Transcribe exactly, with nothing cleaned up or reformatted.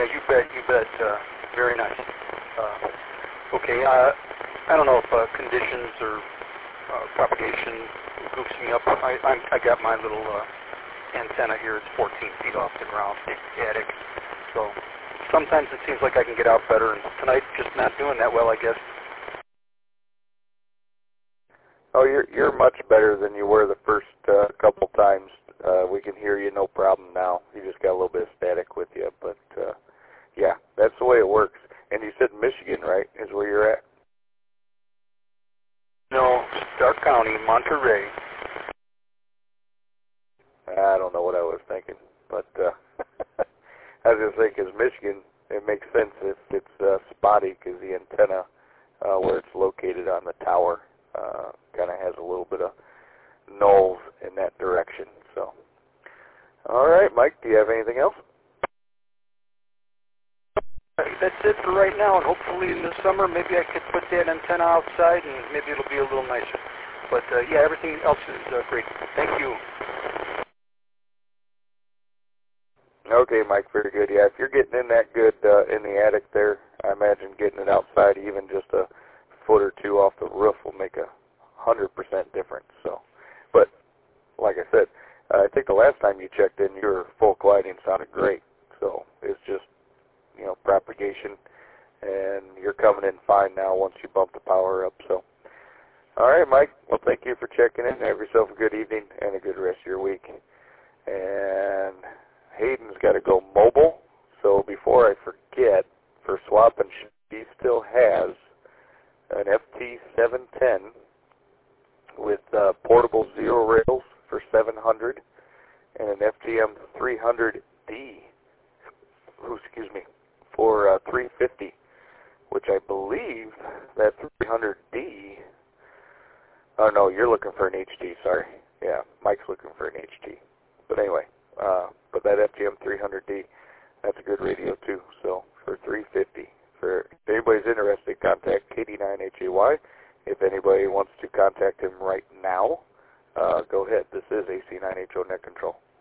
Yeah, you bet, you bet. Uh, very nice. Uh, okay, uh, I don't know if uh, conditions or uh, propagation goofs me up. I, I, I got my little uh, antenna here. It's fourteen feet off the ground, big attic. So sometimes it seems like I can get out better, and tonight just not doing that well, I guess. Oh, you're you're much better than you were the first uh, couple times. Uh, we can hear you no problem now. You just got a little bit of static with you, but uh, yeah, that's the way it works. And you said Michigan, right, is where you're at? No, Stark County, Monterey. I don't know what I was thinking, but uh, I was going to say, because Michigan, it makes sense if it's uh, spotty, because the antenna, uh, where it's located on the tower, uh, kind of has a little bit of nulls in that direction. So, all right, Mike, do you have anything else? That's it for right now, and hopefully in the summer maybe I could put that antenna outside and maybe it'll be a little nicer. But uh, yeah, everything else is uh, great. Thank you. Okay, Mike, very good. Yeah, if you're getting in that good uh, in the attic there, I imagine getting it outside, even just a foot or two off the roof, will make a hundred percent difference. So, but like I said, uh, I think the last time you checked in, your full gliding sounded great. So it's just, you know, propagation, and you're coming in fine now once you bump the power up. So, all right, Mike. Well, thank you for checking in. Have yourself a good evening and a good rest of your week. And Hayden's got to go mobile. So before I forget, for swapping, he still has an F T seven ten with uh, portable zero rails for seven hundred and an F T M three hundred D, oh, excuse me, for uh, three fifty, which I believe that three hundred D, oh no, you're looking for an H D, sorry. Yeah, Mike's looking for an H D. But anyway, uh, but that F T M three hundred D, that's a good radio too, so for three fifty. For, if anybody's interested, contact K D nine H A Y. If anybody wants to contact him right now, uh, go ahead. This is A C nine H O Net Control.